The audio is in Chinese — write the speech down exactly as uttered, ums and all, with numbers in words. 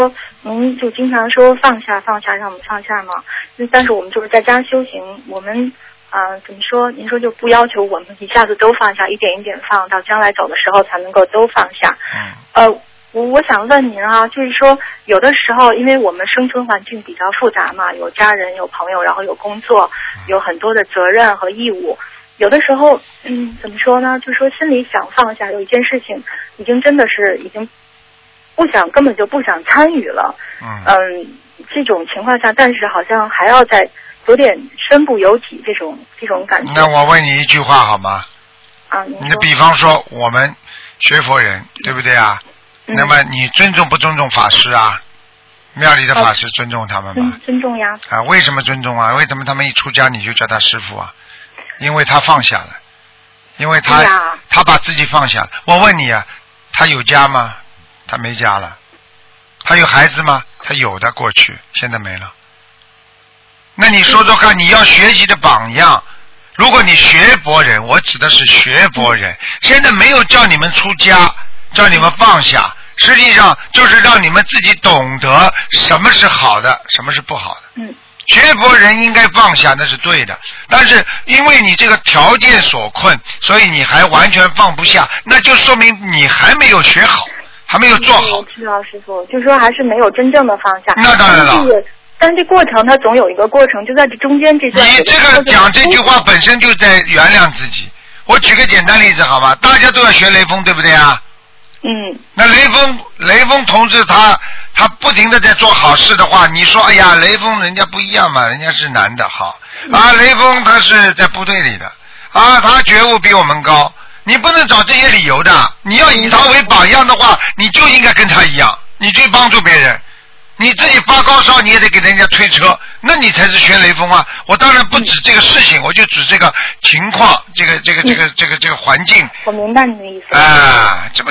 您就经常说放下放下，让我们放下嘛。但是我们就是在家修行，我们啊、呃、怎么说？您说就不要求我们一下子都放下，一点一点放，到将来走的时候才能够都放下。 嗯。 呃，我我想问您啊，就是说有的时候，因为我们生存环境比较复杂嘛，有家人、有朋友，然后有工作，有很多的责任和义务。有的时候，嗯，怎么说呢？就是说心里想放下，有一件事情已经真的是已经不想，根本就不想参与了。 嗯。 嗯，这种情况下，但是好像还要再有点身不由己这种这种感觉。 那我问你一句话好吗？ 啊， 你的比方说我们学佛人，对不对啊？ 嗯、 那么你尊重不尊重法师啊？庙里的法师尊重他们吗？ 尊尊重呀。 啊，为什么尊重啊？为什么他们一出家你就叫他师父啊？因为他放下了，因为他、 啊、 他把自己放下了。我问你啊，他有家吗？他没家了。他有孩子吗？他有的，过去现在没了。那你说说看，你要学习的榜样。如果你学佛人，我指的是学佛人，现在没有叫你们出家，叫你们放下，实际上就是让你们自己懂得什么是好的，什么是不好的。 嗯。 学佛人应该放下，那是对的。但是因为你这个条件所困，所以你还完全放不下，那就说明你还没有学好，还没有做好。 我知道，师傅，就是说还是没有真正的放下。 那当然了。 但是这过程它总有一个过程，就在这中间这段。 你这个讲这句话本身就在原谅自己。我举个简单例子好吧，大家都要学雷锋，对不对啊？ 嗯。 那雷锋，雷锋同志他他不停的在做好事的话，你说哎呀，雷锋人家不一样嘛，人家是男的好啊，雷锋他是在部队里的啊，他觉悟比我们高，你不能找这些理由的。你要以他为榜样的话，你就应该跟他一样，你去帮助别人。你自己发高烧，你也得给人家推车，那你才是学雷锋啊！我当然不指这个事情，我就指这个情况，这个这个这个这个这个环境。 我明白你的意思。 啊，这么。